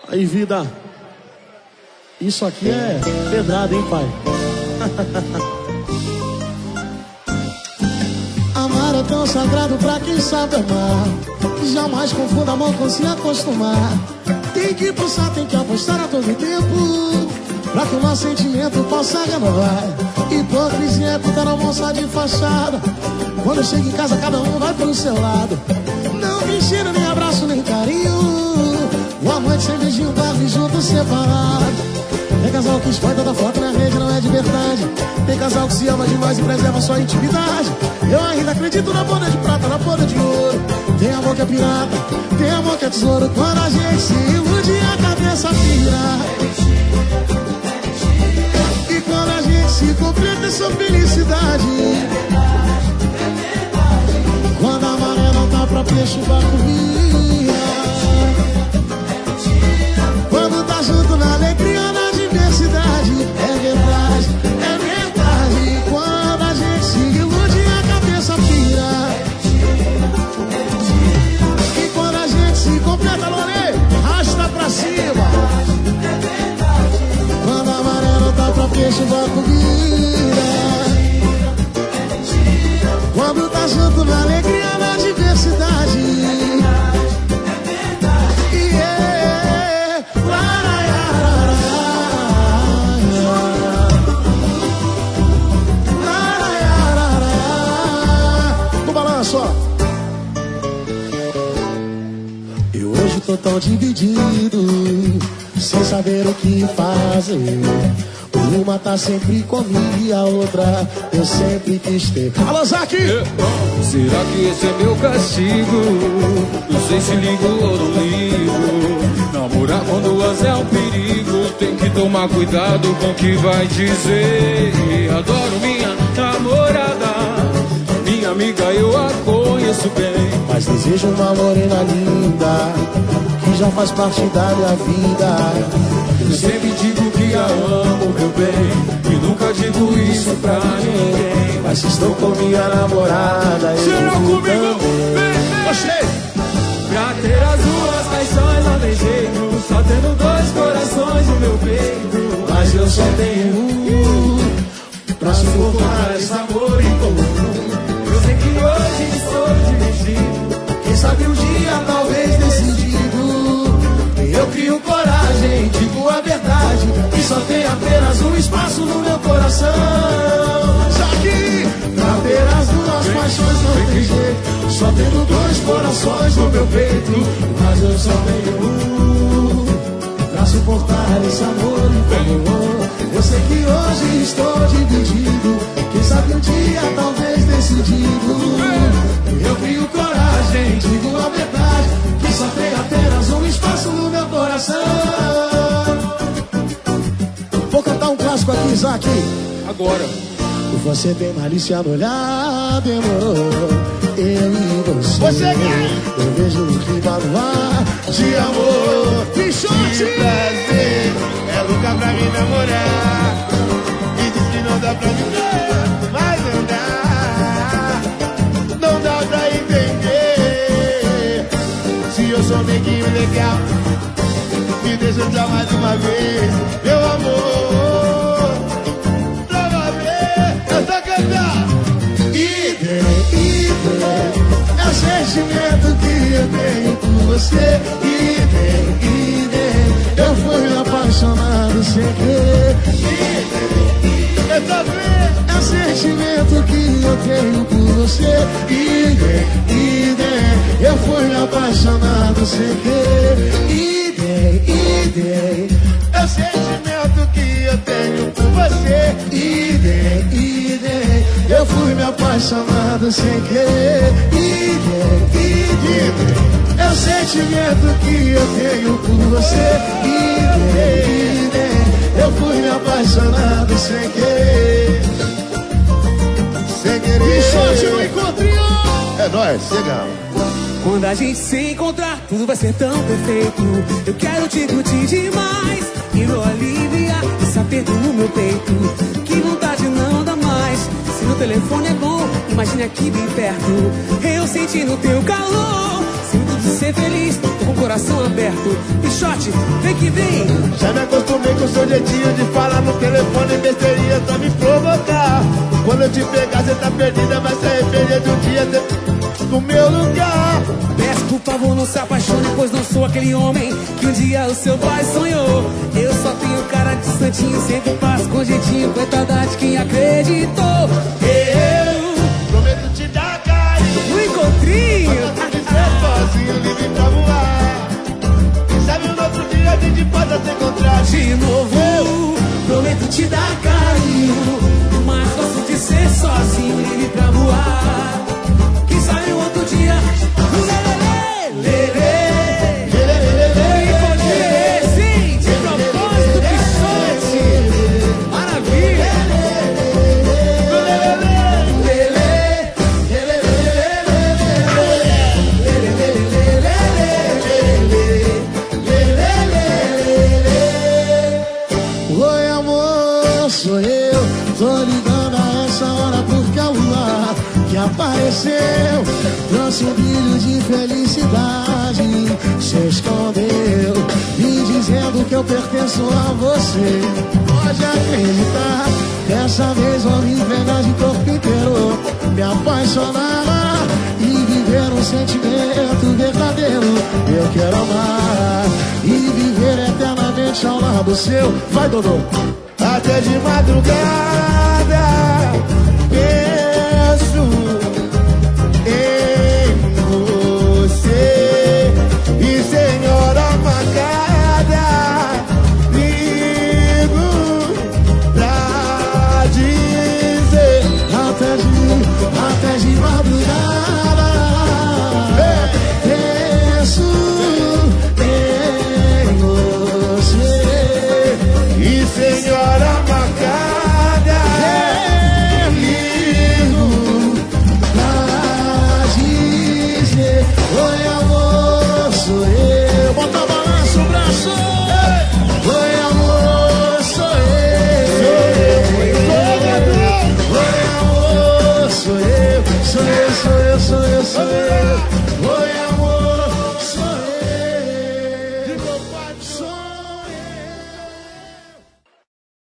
Aí, vida. Isso aqui é pedrada, hein, pai? Amar é tão sagrado pra quem sabe amar. Jamais confunda amor com se acostumar. Tem que pulsar, tem que apostar a todo tempo, pra que o nosso sentimento possa renovar. Hipocrisia é puta na moça de fachada. Quando eu chego em casa, cada um vai pro seu lado. Não me cheira, nem abraço, nem carinho. O amante sem beijinho, barro junto, separado. Tem casal que expõe toda foto na rede, não é de verdade. Tem casal que se ama demais e preserva sua intimidade. Eu ainda acredito na boda de prata, na boda de ouro. Tem amor que é pirata, tem amor que é tesouro. Quando a gente se ilude, a cabeça vira. E quando a gente se completa essa felicidade. Quando a maré não tá pra peixe, o barco vira. Quando tá junto na alegria, na diversidade. É verdade, é verdade. Quando a gente se ilude, a cabeça pira. E quando a gente se completa, Lore, arrasta pra cima. Quando a maré não tá pra peixe, o barco vira. Quando tá junto na alegria, na diversidade. No balanço, ó. Eu hoje tô tão dividido, sem saber o que fazer. Uma tá sempre comigo e a outra eu sempre quis ter. Alô, Zac! Será que esse é meu castigo? Não sei se ligo ou não ligo. Namorar com duas é um perigo. Tem que tomar cuidado com o que vai dizer. Adoro minha namorada, minha amiga eu a conheço bem. Mas desejo uma morena linda, que já faz parte da minha vida. Eu sempre digo que a amo, meu bem, e nunca digo isso pra ninguém. Mas se estou com minha namorada, eu será comigo, também. Gostei! Pra ter as duas paixões não tem jeito, só tendo dois corações no meu peito. Mas eu só tenho um pra suportar esse amor em comum. Eu sei que hoje estou dividido, quem sabe um dia talvez decidido. Eu crio coragem, digo a verdade, e só tem apenas um espaço no meu coração. Só que pra ter as duas paixões não tem jeito, só tendo dois corações no meu peito. Mas eu só tenho um pra suportar esse amor em comum. Eu sei que hoje estou dividido, quem sabe um dia talvez decidido. Eu crio coragem, digo a verdade, que só tem apenas um espaço no meu coração. Vou cantar um clássico aqui, Isaac. Agora. Você tem malícia no olhar, demorou. Eu e você. Eu vejo o clima no ar de amor. Que prazer, é louca pra me namorar. E diz que não dá pra viver, mas não dá pra entender. Se eu sou neguinho legal, me deixa usar mais uma vez, meu amor. Pra ver, eu tô cantando. Idem, é o sentimento que eu tenho por você. Idem, eu fui apaixonado sem querer. Eu tô vendo. É o sentimento que eu tenho por você. Idem, eu fui apaixonado sem querer. Idem, é o sentimento que eu tenho por você. idem, eu fui me apaixonado sem querer. Idem, é o sentimento que eu tenho por você. Idem, eu fui me apaixonado sem querer. Sem querer. E sorte no encontrinho. É nóis, chegamos. Quando a gente se encontrar, tudo vai ser tão perfeito. Eu quero te curtir demais e vou aliviar esse aperto no meu peito. Que vontade não dá mais. Se no telefone é bom, imagine aqui bem perto. Eu sentindo teu calor, sinto de ser feliz. Tô com coração aberto. Pichote, vem que vem. Já me acostumei com o seu jeitinho de falar no telefone, besteirinha pra me provocar. Quando eu te pegar, cê tá perdida, vai se arrepender de um dia ter no meu lugar. Peço por favor, não se apaixone, pois não sou aquele homem que um dia o seu pai sonhou. Eu só tenho cara de santinho, sempre faço com jeitinho, coitada de quem acreditou. Eu prometo te dar carinho, No encontrinho, sozinho, livre pra voar. Quem sabe no outro dia a gente possa se encontrar de novo. Prometo te dar carinho, mas gosto de ser sozinho, livre pra voar. Quem sabe no outro dia, sim, de propósito, Pichote. Maravilha. Oi amor, sou eu. Tô ligando a essa hora porque a lua que apareceu trouxe um brilho de felicidade. Se escondeu, me dizendo que eu pertenço a você. Pode acreditar, dessa vez vou me entregar de corpo inteiro, me apaixonar e viver um sentimento verdadeiro. Eu quero amar e viver eternamente ao lado seu. Vai, Dodô! até de madrugada. Penso